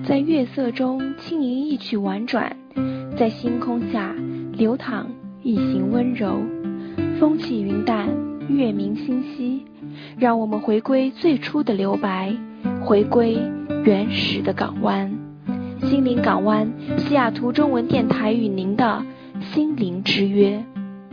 在月色中轻盈一曲婉转，在星空下流淌一行温柔。风起云淡，月明星稀，让我们回归最初的留白，回归原始的港湾。心灵港湾，西雅图中文电台与您的心灵之约。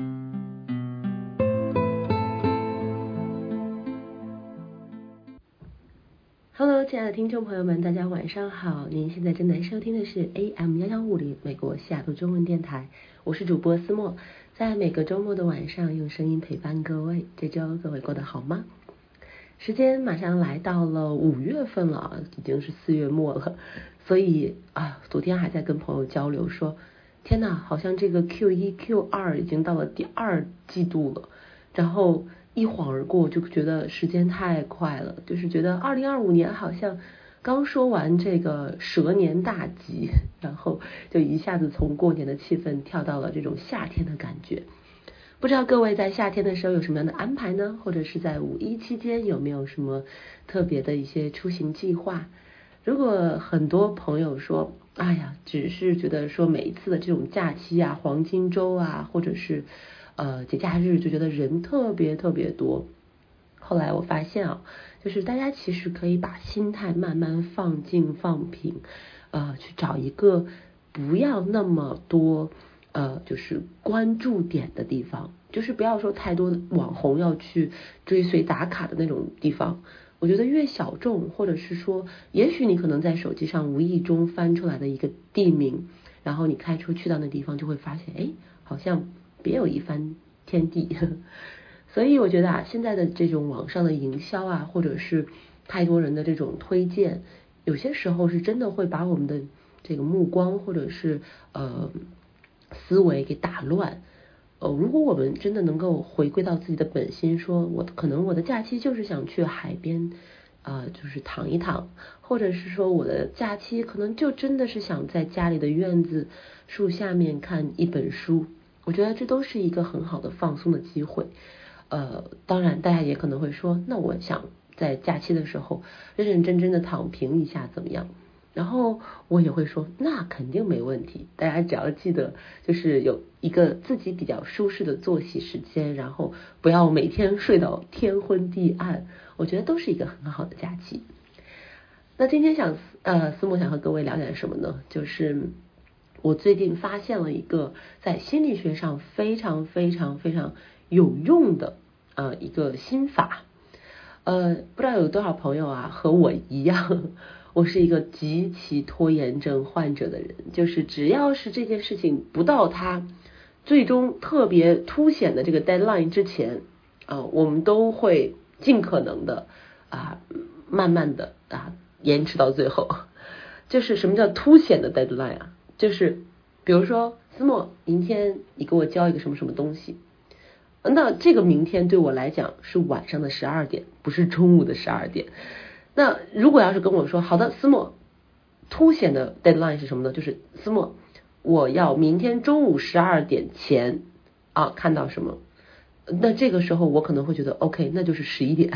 Hello， 亲爱的听众朋友们，大家晚上好！您现在正在收听的是 AM1150美国西雅图中文电台，我是主播思墨，在每个周末的晚上用声音陪伴各位。这周各位过得好吗？时间马上来到了5月份了，已经是4月末了，所以昨天还在跟朋友交流说，天哪，好像这个 Q1、Q2 已经到了第2季度了，然后一晃而过，就觉得时间太快了，就是觉得2025年好像刚说完这个蛇年大吉，然后就一下子从过年的气氛跳到了这种夏天的感觉。不知道各位在夏天的时候有什么样的安排呢？或者是在5一期间有没有什么特别的一些出行计划？如果很多朋友说，哎呀，只是觉得说每一次的这种假期啊、黄金周啊，或者是节假日就觉得人特别特别多。后来我发现就是大家其实可以把心态慢慢放静放平，去找一个不要那么多就是关注点的地方，就是不要说太多网红要去追随打卡的那种地方。我觉得越小众，或者是说也许你可能在手机上无意中翻出来的一个地名，然后你开车去到那地方就会发现，好像别有一番天地。所以我觉得现在的这种网上的营销或者是太多人的这种推荐，有些时候是真的会把我们的这个目光或者是思维给打乱。如果我们真的能够回归到自己的本心，说可能我的假期就是想去海边就是躺一躺，或者是说我的假期可能就真的是想在家里的院子树下面看一本书，我觉得这都是一个很好的放松的机会。当然大家也可能会说，那我想在假期的时候认认真真的躺平一下怎么样？然后我也会说，那肯定没问题，大家只要记得就是有一个自己比较舒适的作息时间，然后不要每天睡到天昏地暗，我觉得都是一个很好的假期。那今天思墨想和各位聊点什么呢？就是我最近发现了一个在心理学上非常非常非常有用的一个心法。不知道有多少朋友和我一样，我是一个极其拖延症患者的人，就是只要是这件事情不到它最终特别凸显的这个 deadline 之前我们都会尽可能的慢慢的延迟到最后。就是什么叫凸显的 deadline 就是比如说思墨，明天你给我交一个什么什么东西，那这个明天对我来讲是晚上的12点，不是中午的12点。那如果要是跟我说，好的，思墨，凸显的 deadline 是什么呢？就是思墨，我要明天中午12点前看到什么，那这个时候我可能会觉得 OK， 那就是11点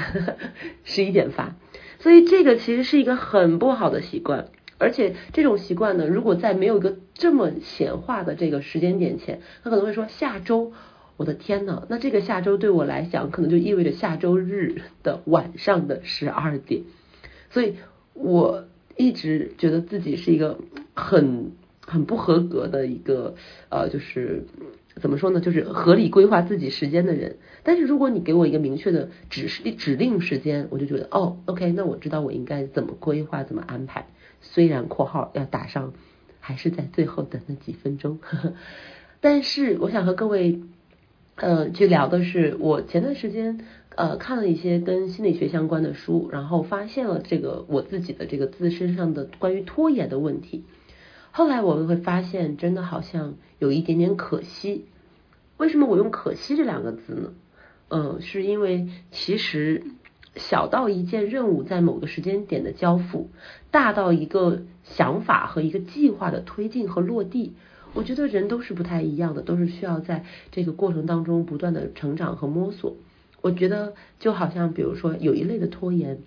11点发。所以这个其实是一个很不好的习惯，而且这种习惯呢，如果在没有一个这么显化的这个时间点前，他可能会说下周，我的天哪，那这个下周对我来讲可能就意味着下周日的晚上的12点。所以我一直觉得自己是一个很不合格的一个就是怎么说呢，就是合理规划自己时间的人。但是如果你给我一个明确的指令时间，我就觉得OK， 那我知道我应该怎么规划怎么安排，虽然括号要打上还是在最后的那几分钟但是我想和各位去聊的是，我前段时间看了一些跟心理学相关的书，然后发现了这个我自己的这个自身上的关于拖延的问题。后来我会发现真的好像有一点点可惜。为什么我用可惜这2个字呢？是因为其实小到一件任务在某个时间点的交付，大到一个想法和一个计划的推进和落地，我觉得人都是不太一样的，都是需要在这个过程当中不断的成长和摸索。我觉得就好像比如说有一类的拖延，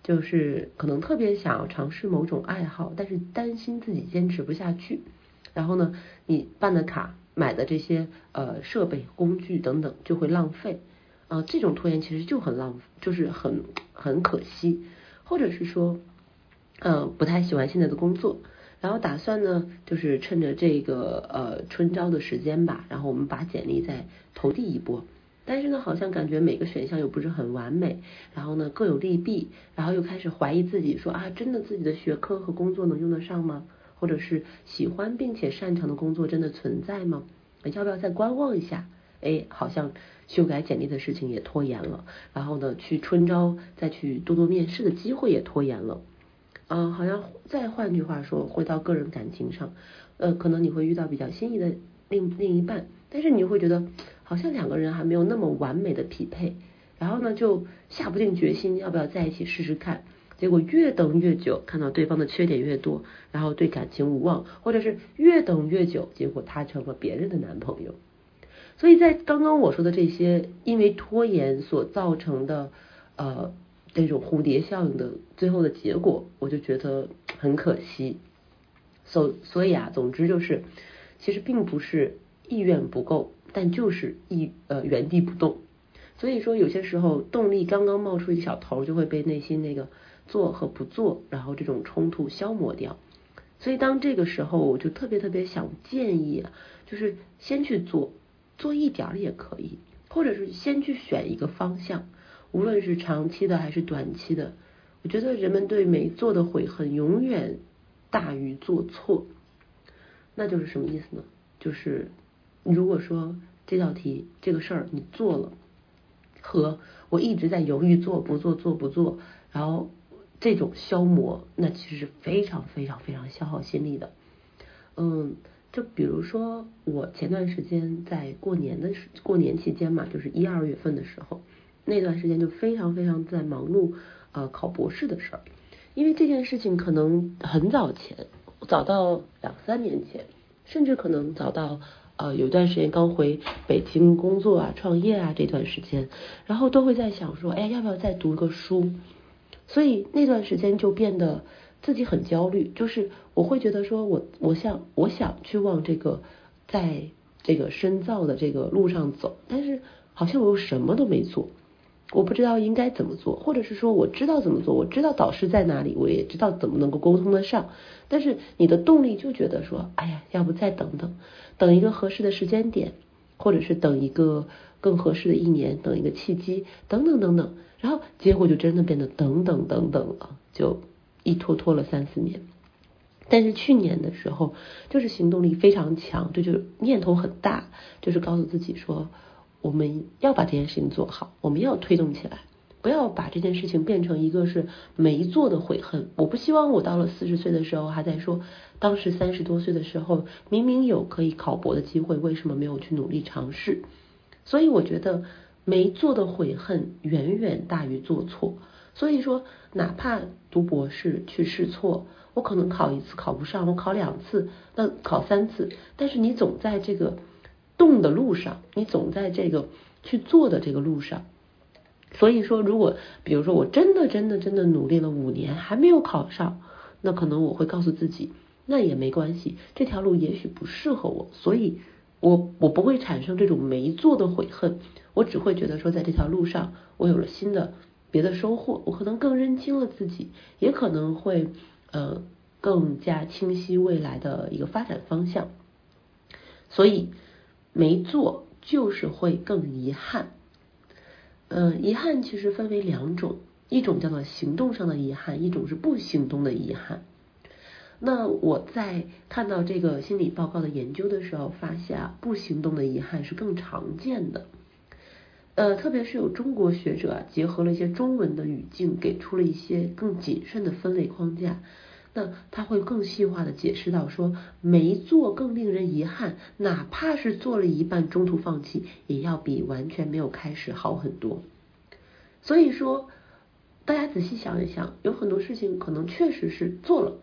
就是可能特别想要尝试某种爱好，但是担心自己坚持不下去，然后呢，你办的卡、买的这些设备、工具等等就会浪费，这种拖延其实就很就是很可惜，或者是说，不太喜欢现在的工作，然后打算呢，就是趁着这个春招的时间吧，然后我们把简历再投递一波。但是呢，好像感觉每个选项又不是很完美，然后呢各有利弊，然后又开始怀疑自己说真的自己的学科和工作能用得上吗？或者是喜欢并且擅长的工作真的存在吗？要不要再观望一下？好像修改简历的事情也拖延了，然后呢去春招再去多多面试的机会也拖延了。好像再换句话说，回到个人感情上，可能你会遇到比较心仪的另一半，但是你会觉得好像两个人还没有那么完美的匹配，然后呢就下不定决心要不要在一起试试看，结果越等越久，看到对方的缺点越多，然后对感情无望，或者是越等越久，结果他成了别人的男朋友。所以在刚刚我说的这些因为拖延所造成的这种蝴蝶效应的最后的结果，我就觉得很可惜。所以总之就是，其实并不是意愿不够，但就是原地不动。所以说有些时候动力刚刚冒出一个小头，就会被内心那个做和不做，然后这种冲突消磨掉。所以当这个时候，我就特别想建议就是先去做一点也可以，或者是先去选一个方向，无论是长期的还是短期的。我觉得人们对没做的悔恨永远大于做错。那就是什么意思呢？就是如果说这道题这个事儿你做了，和我一直在犹豫做不做，然后这种消磨，那其实是非常消耗心力的。就比如说我前段时间在过年期间嘛，就是1、2月份的时候，那段时间就非常在忙碌考博士的事儿。因为这件事情可能很早到2、3年前，甚至可能早到有段时间刚回北京工作创业这段时间，然后都会在想说要不要再读个书。所以那段时间就变得自己很焦虑，就是我会觉得说我想去往这个在这个深造的这个路上走，但是好像我又什么都没做，我不知道应该怎么做，或者是说我知道怎么做，我知道导师在哪里，我也知道怎么能够沟通得上，但是你的动力就觉得说要不再等一个合适的时间点，或者是等一个更合适的1年，等一个契机等等，然后结果就真的变得等了，就一拖了3、4年。但是去年的时候就是行动力非常强，就是念头很大，就是告诉自己说我们要把这件事情做好，我们要推动起来，不要把这件事情变成一个是没做的悔恨。我不希望我到了40岁的时候还在说当时30多岁的时候明明有可以考博的机会，为什么没有去努力尝试。所以我觉得没做的悔恨远远大于做错。所以说哪怕读博士去试错，我可能考1次考不上，我考2次，那考3次，但是你总在这个动的路上，你总在这个去做的这个路上。所以说如果比如说我真的努力了5年还没有考上，那可能我会告诉自己那也没关系，这条路也许不适合我，所以我不会产生这种没做的悔恨，我只会觉得说在这条路上我有了新的别的收获，我可能更认清了自己，也可能会更加清晰未来的一个发展方向。所以没做就是会更遗憾。遗憾其实分为2种，一种叫做行动上的遗憾，一种是不行动的遗憾。那我在看到这个心理报告的研究的时候发现不行动的遗憾是更常见的。特别是有中国学者结合了一些中文的语境，给出了一些更谨慎的分类框架。那他会更细化的解释到说，没做更令人遗憾，哪怕是做了一半中途放弃，也要比完全没有开始好很多。所以说大家仔细想一想，有很多事情可能确实是做了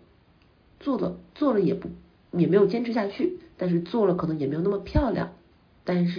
也没有坚持下去，但是做了可能也没有那么漂亮，但是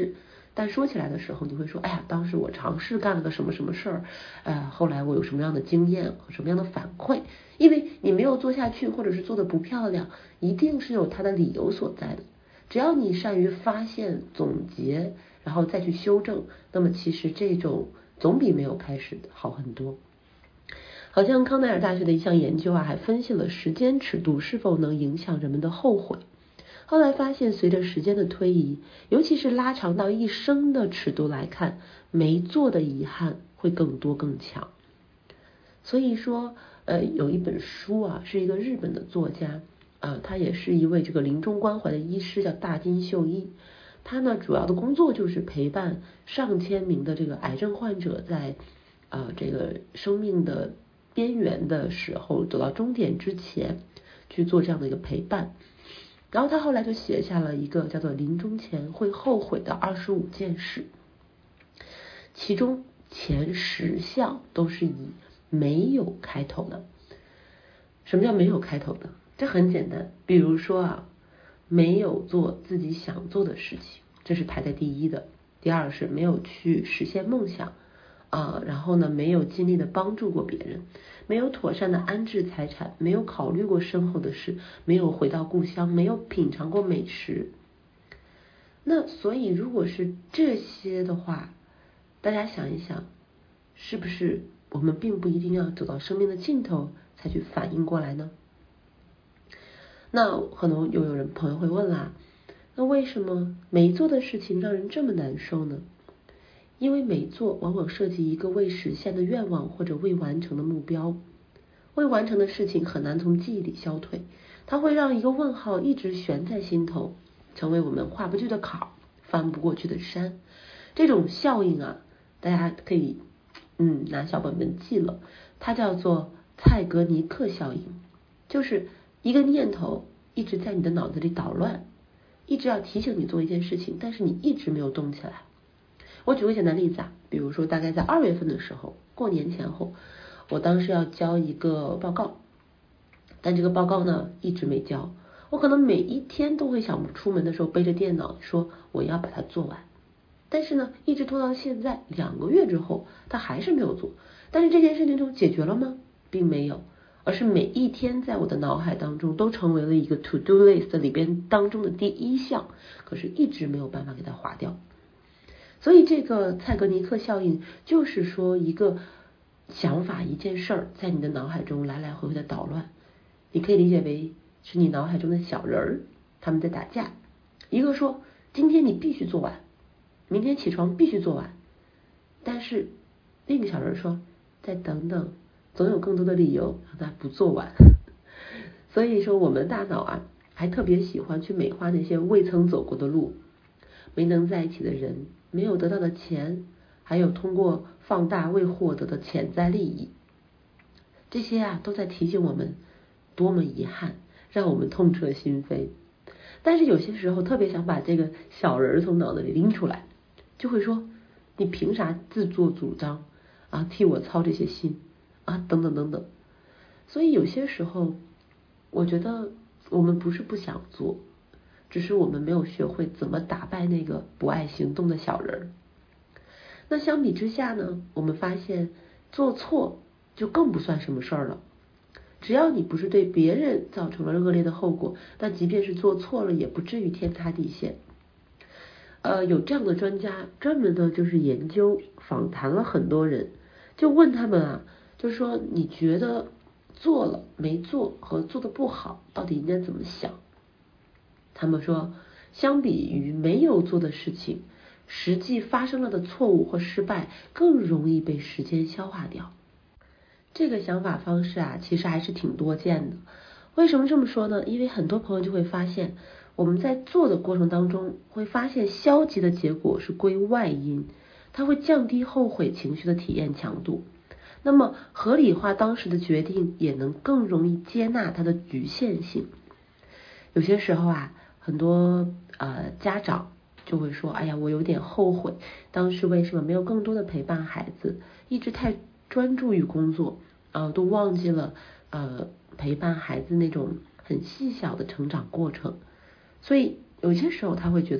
但说起来的时候，你会说，哎呀，当时我尝试干了个什么什么事儿，后来我有什么样的经验，什么样的反馈？因为你没有做下去，或者是做的不漂亮，一定是有它的理由所在的。只要你善于发现、总结，然后再去修正，那么其实这种总比没有开始的好很多。好像康奈尔大学的一项研究还分析了时间尺度是否能影响人们的后悔。后来发现，随着时间的推移，尤其是拉长到一生的尺度来看，没做的遗憾会更多更强。所以说，有一本书是一个日本的作家，他也是一位这个临终关怀的医师，叫大金秀一。他呢主要的工作就是陪伴上千名的这个癌症患者在这个生命的边缘的时候，走到终点之前去做这样的一个陪伴。然后他后来就写下了一个叫做临终前会后悔的25件事，其中前10项都是以没有开头的。什么叫没有开头的？这很简单，比如说没有做自己想做的事情，这是排在第一的。第二是没有去实现梦想然后呢，没有尽力的帮助过别人，没有妥善的安置财产，没有考虑过身后的事，没有回到故乡，没有品尝过美食。那所以如果是这些的话，大家想一想，是不是我们并不一定要走到生命的尽头才去反应过来呢？那可能又有朋友会问啦，那为什么没做的事情让人这么难受呢？因为没做往往涉及一个未实现的愿望或者未完成的目标，未完成的事情很难从记忆里消退，它会让一个问号一直悬在心头，成为我们跨不去的坎，翻不过去的山。这种效应大家可以拿小本本记了，它叫做蔡格尼克效应，就是一个念头一直在你的脑子里捣乱，一直要提醒你做一件事情，但是你一直没有动起来。我举个简单例子比如说大概在2月份的时候，过年前后，我当时要交一个报告，但这个报告呢一直没交。我可能每一天都会想出门的时候背着电脑说我要把它做完，但是呢一直拖到现在2个月之后，它还是没有做。但是这件事情就解决了吗？并没有，而是每一天在我的脑海当中都成为了一个 to do list 里边当中的第1项，可是一直没有办法给它划掉。所以这个蔡格尼克效应就是说，一个想法一件事儿在你的脑海中来来回回的捣乱，你可以理解为是你脑海中的小人儿他们在打架，一个说今天你必须做完，明天起床必须做完，但是另一个小人说再等等，总有更多的理由让他不做完。所以说我们大脑还特别喜欢去美化那些未曾走过的路，没能在一起的人，没有得到的钱，还有通过放大未获得的潜在利益，这些都在提醒我们多么遗憾，让我们痛彻心扉。但是有些时候特别想把这个小人从脑子里拎出来，就会说你凭啥自作主张替我操这些心等等等等。所以有些时候我觉得我们不是不想做，只是我们没有学会怎么打败那个不爱行动的小人。那相比之下呢，我们发现做错就更不算什么事儿了。只要你不是对别人造成了恶劣的后果，那即便是做错了也不至于天塌地陷。有这样的专家专门的就是研究访谈了很多人，就问他们就是说你觉得做了没做和做的不好到底应该怎么想？他们说相比于没有做的事情，实际发生了的错误或失败更容易被时间消化掉。这个想法方式其实还是挺多见的。为什么这么说呢？因为很多朋友就会发现，我们在做的过程当中会发现消极的结果是归外因，它会降低后悔情绪的体验强度。那么合理化当时的决定，也能更容易接纳它的局限性。有些时候很多家长就会说，哎呀，我有点后悔，当时为什么没有更多的陪伴孩子，一直太专注于工作都忘记了陪伴孩子那种很细小的成长过程。所以有些时候他会觉得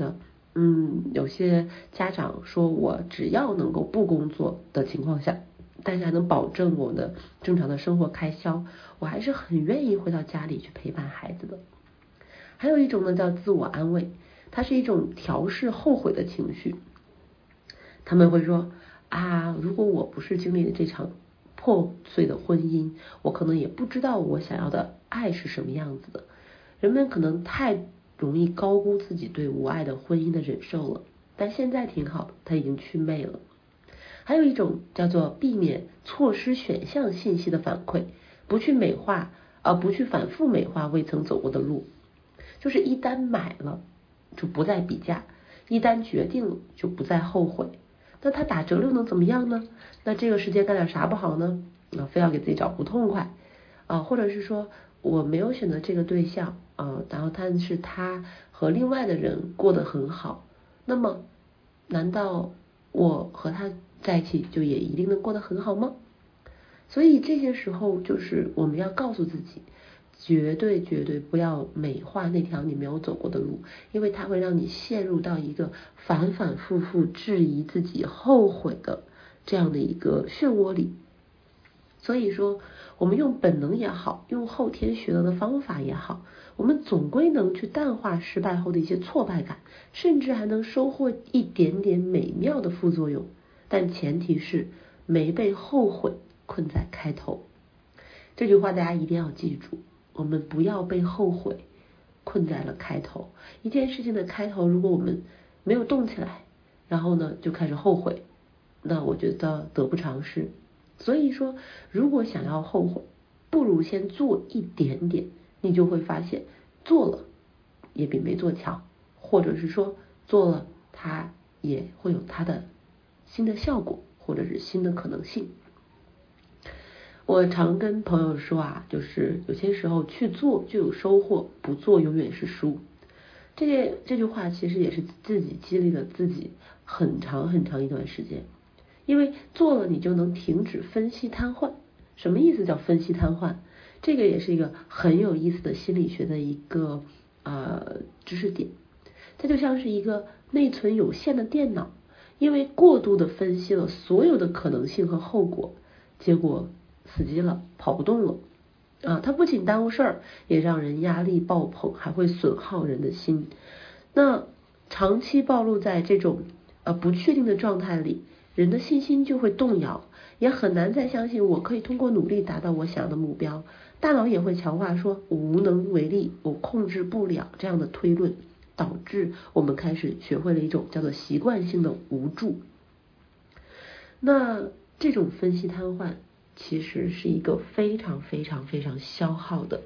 有些家长说我只要能够不工作的情况下，但是还能保证我的正常的生活开销，我还是很愿意回到家里去陪伴孩子的。还有一种呢叫自我安慰，它是一种调试后悔的情绪。他们会说如果我不是经历了这场破碎的婚姻，我可能也不知道我想要的爱是什么样子的。人们可能太容易高估自己对无爱的婚姻的忍受了，但现在挺好，它已经祛魅了。还有一种叫做避免错失选项信息的反馈，不去反复美化未曾走过的路。就是一旦买了就不再比价，一旦决定了就不再后悔。那它打折又能怎么样呢？那这个时间干点啥不好呢？非要给自己找不痛快或者是说我没有选择这个对象然后但是他和另外的人过得很好，那么难道我和他在一起就也一定能过得很好吗？所以这些时候就是我们要告诉自己，绝对不要美化那条你没有走过的路，因为它会让你陷入到一个反反复复质疑自己、后悔的这样的一个漩涡里。所以说我们用本能也好，用后天学到的方法也好，我们总归能去淡化失败后的一些挫败感，甚至还能收获一点点美妙的副作用，但前提是没被后悔困在开头。这句话大家一定要记住，我们不要被后悔困在了开头。一件事情的开头，如果我们没有动起来，然后呢就开始后悔，那我觉得得不偿失。所以说如果想要后悔，不如先做一点点，你就会发现做了也比没做强，或者是说做了它也会有它的新的效果，或者是新的可能性。我常跟朋友说就是有些时候去做就有收获，不做永远是输。这句话其实也是自己激励了自己很长一段时间。因为做了你就能停止分析瘫痪。什么意思叫分析瘫痪？这个也是一个很有意思的心理学的一个知识点。它就像是一个内存有限的电脑，因为过度的分析了所有的可能性和后果，结果死机了，跑不动了它不仅耽误事儿，也让人压力爆棚，还会损耗人的心。那长期暴露在这种不确定的状态里，人的信心就会动摇，也很难再相信我可以通过努力达到我想要的目标。大脑也会强化说我无能为力，我控制不了这样的推论，导致我们开始学会了一种叫做习惯性的无助。那这种分析瘫痪其实是一个非常消耗的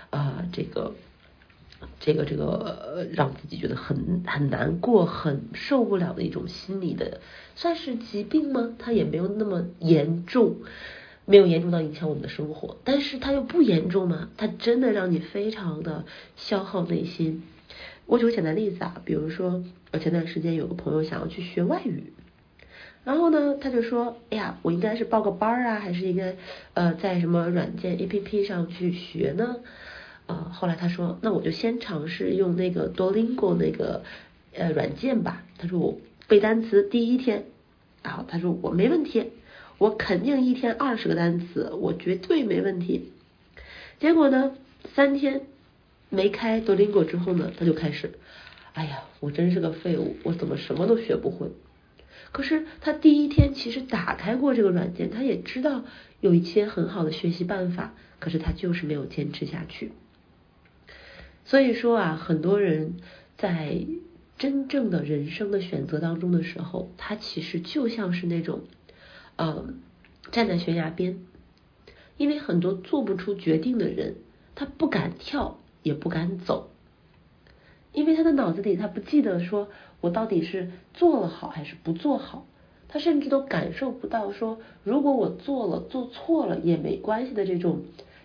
让自己觉得很难过、很受不了的一种心理的，算是疾病吗？它也没有那么严重，没有严重到影响我们的生活，但是它又不严重嘛，它真的让你非常的消耗内心。我举个简单例子比如说我前段时间有个朋友想要去学外语，然后呢他就说我应该是报个班还是应该在什么软件 APP 上去学呢？后来他说那我就先尝试用那个 Duolingo 那个软件吧。他说我背单词第一天他说我没问题，我肯定一天20个单词，我绝对没问题。结果呢3天没开 Duolingo 之后呢，他就开始我真是个废物，我怎么什么都学不会。可是他第一天其实打开过这个软件，他也知道有一些很好的学习办法，可是他就是没有坚持下去。所以说很多人在真正的人生的选择当中的时候，他其实就像是那种站在悬崖边，因为很多做不出决定的人，他不敢跳也不敢走，因为他的脑子里他不记得说我到底是做了好还是不做好，他甚至都感受不到说如果我做了做错了也没关系的这种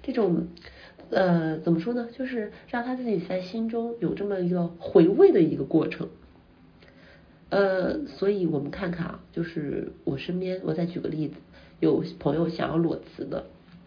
怎么说呢，就是让他自己在心中有这么一个回味的一个过程。所以我们看看就是我身边，我再举个例子，有朋友想要裸辞的，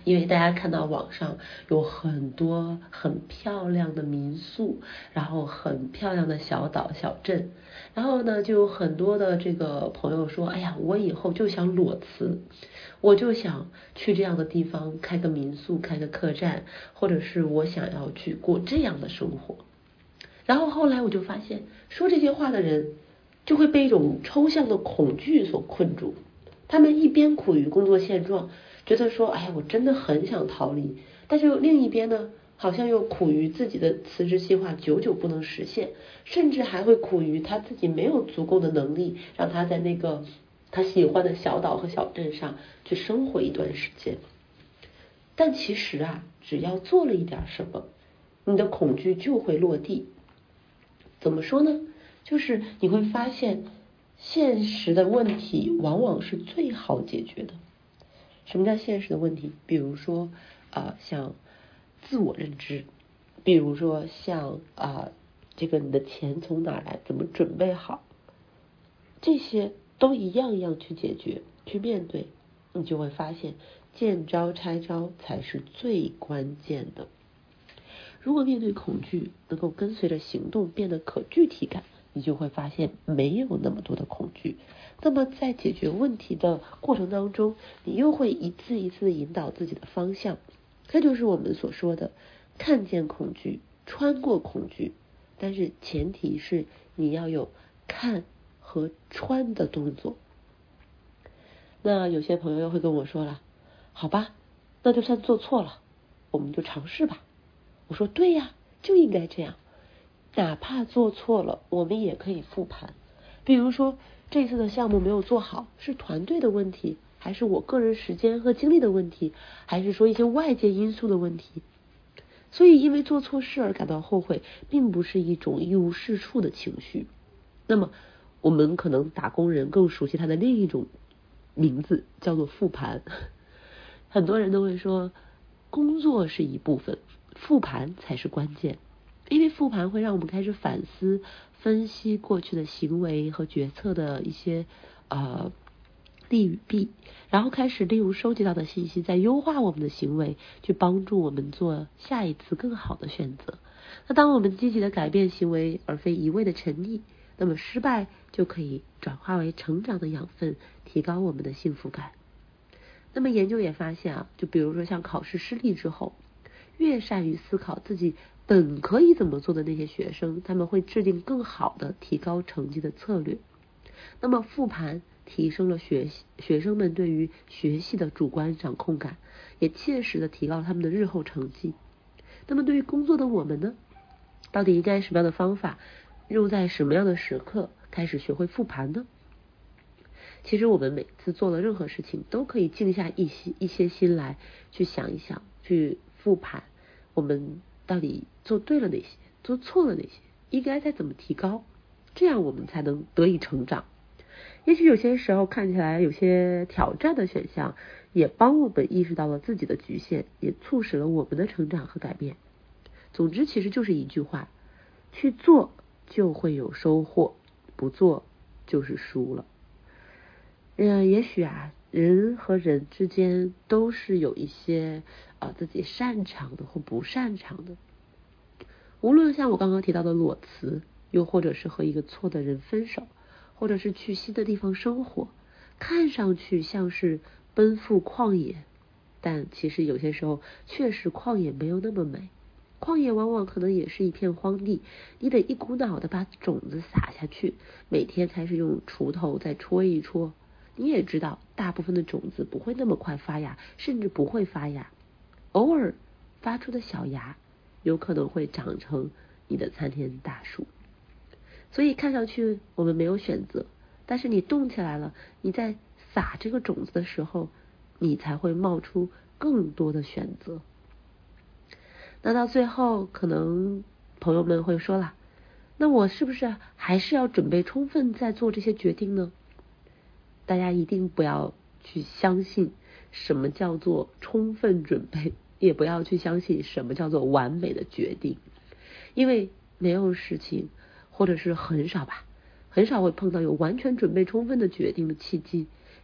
因为大家看到网上有很多很漂亮的民宿，然后很漂亮的小岛小镇，然后呢就有很多的这个朋友说，哎呀，我以后就想裸辞，我就想去这样的地方开个民宿，开个客栈，或者是我想要去过这样的生活。然后后来我就发现，说这些话的人就会被一种抽象的恐惧所困住，他们一边苦于工作现状，觉得说，哎呀，我真的很想逃离，但是另一边呢，好像又苦于自己的辞职计划久久不能实现，甚至还会苦于他自己没有足够的能力，让他在那个他喜欢的小岛和小镇上去生活一段时间。但其实啊，只要做了一点什么，你的恐惧就会落地。怎么说呢？就是你会发现，现实的问题往往是最好解决的。什么叫现实的问题？比如说像自我认知，比如说像这个你的钱从哪来，怎么准备好，这些都一样一样去解决，去面对，你就会发现见招拆招才是最关键的。如果面对恐惧能够跟随着行动变得可具体感，你就会发现没有那么多的恐惧。那么在解决问题的过程当中，你又会一次一次的引导自己的方向。这就是我们所说的看见恐惧，穿过恐惧，但是前提是你要有看和穿的动作。那有些朋友又会跟我说了，好吧，那就算做错了，我们就尝试吧。我说对呀，就应该这样，哪怕做错了，我们也可以复盘。比如说这次的项目没有做好，是团队的问题，还是我个人时间和精力的问题，还是说一些外界因素的问题？所以因为做错事而感到后悔，并不是一种一无是处的情绪。那么我们可能打工人更熟悉它的另一种名字，叫做复盘。很多人都会说，工作是一部分，复盘才是关键。因为复盘会让我们开始反思、分析过去的行为和决策的一些利与弊，然后开始利用收集到的信息，再优化我们的行为，去帮助我们做下一次更好的选择。那当我们积极的改变行为，而非一味的沉溺，那么失败就可以转化为成长的养分，提高我们的幸福感。那么研究也发现就比如说像考试失利之后，越善于思考自己本可以怎么做的那些学生，他们会制定更好的提高成绩的策略。那么复盘提升了学生们对于学习的主观掌控感，也切实的提高了他们的日后成绩。那么对于工作的我们呢，到底应该什么样的方法，用在什么样的时刻开始学会复盘呢？其实我们每次做了任何事情，都可以静下一些心来，去想一想，去复盘，我们到底做对了哪些，做错了哪些，应该再怎么提高，这样我们才能得以成长。也许有些时候看起来有些挑战的选项，也帮我们意识到了自己的局限，也促使了我们的成长和改变。总之其实就是一句话，去做就会有收获，不做就是输了。也许人和人之间都是有一些自己擅长的或不擅长的。无论像我刚刚提到的裸辞，又或者是和一个错的人分手，或者是去新的地方生活，看上去像是奔赴旷野，但其实有些时候确实旷野没有那么美。旷野往往可能也是一片荒地，你得一股脑的把种子撒下去，每天开始用锄头再戳一戳。你也知道，大部分的种子不会那么快发芽，甚至不会发芽，偶尔发出的小芽有可能会长成你的参天大树。所以看上去我们没有选择，但是你动起来了，你在撒这个种子的时候，你才会冒出更多的选择。那到最后，可能朋友们会说了，那我是不是还是要准备充分再做这些决定呢？大家一定不要去相信什么叫做充分准备，也不要去相信什么叫做完美的决定，因为没有事情，或者是很少会碰到有完全准备充分的决定的契机，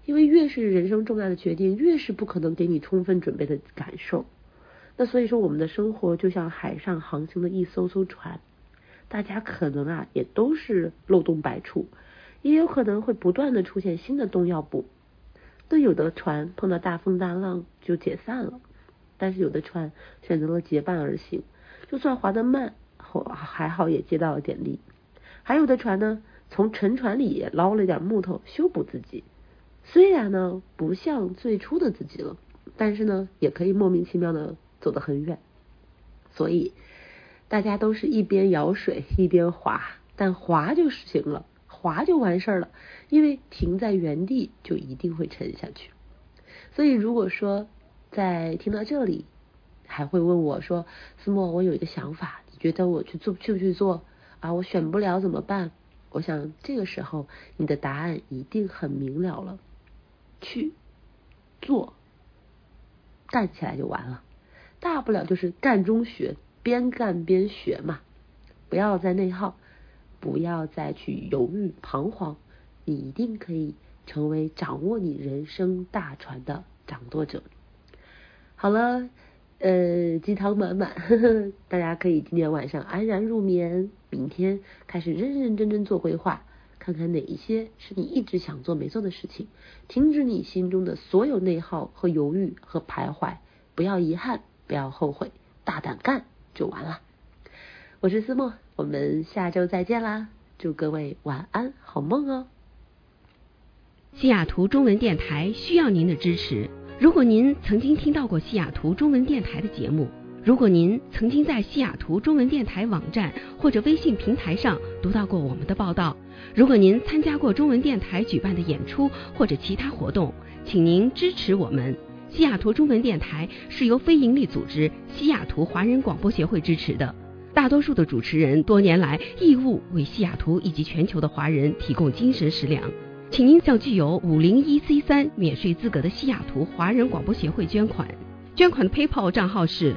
因为越是人生重大的决定，越是不可能给你充分准备的感受。那所以说我们的生活就像海上航行的一艘艘船，大家可能也都是漏洞百出，也有可能会不断的出现新的洞要补。那有的船碰到大风大浪就解散了，但是有的船选择了结伴而行，就算划得慢还好也接到了点力。还有的船呢，从沉船里也捞了点木头修补自己，虽然呢不像最初的自己了，但是呢也可以莫名其妙的走得很远。所以大家都是一边舀水一边划，但划就行了，划就完事儿了，因为停在原地就一定会沉下去。所以如果说在听到这里还会问我说，思默，我有一个想法，你觉得我去不去做我选不了怎么办？我想这个时候你的答案一定很明了了，去做，干起来就完了，大不了就是干中学，边干边学嘛。不要再内耗，不要再去犹豫彷徨，你一定可以成为掌握你人生大船的掌舵者。好了，鸡汤满满，大家可以今天晚上安然入眠，明天开始认认真真做规划，看看哪一些是你一直想做没做的事情，停止你心中的所有内耗和犹豫和徘徊，不要遗憾，不要后悔，大胆干就完了。我是思默，我们下周再见啦，祝各位晚安好梦哦。 西雅图中文电台需要您的支持。如果您曾经听到过西雅图中文电台的节目，如果您曾经在西雅图中文电台网站或者微信平台上读到过我们的报道，如果您参加过中文电台举办的演出或者其他活动，请您支持我们。西雅图中文电台是由非营利组织西雅图华人广播协会支持的，大多数的主持人多年来义务为西雅图以及全球的华人提供精神食粮。请您向具有501C3免税资格的西雅图华人广播协会捐款，捐款的 PayPal 账号是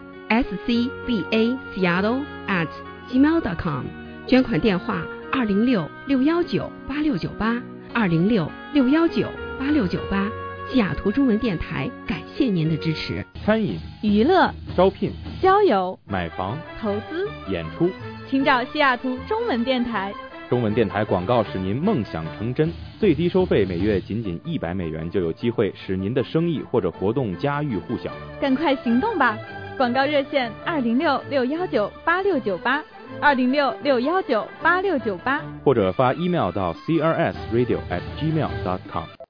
scbaseattle@gmail.com， 捐款电话206-619-8698 206-619-8698。西雅图中文电台感谢您的支持。 餐饮、 娱乐、 招聘、 交友、 买房、 投资、 演出， 请找西雅图中文电台。 中文电台广告使您梦想成真，最低收费每月仅$100就有机会使您的生意或者活动家喻户晓。 赶快行动吧！广告热线206-619-8698 206-619-8698， 或者发 email 到 crsradio@gmail.com。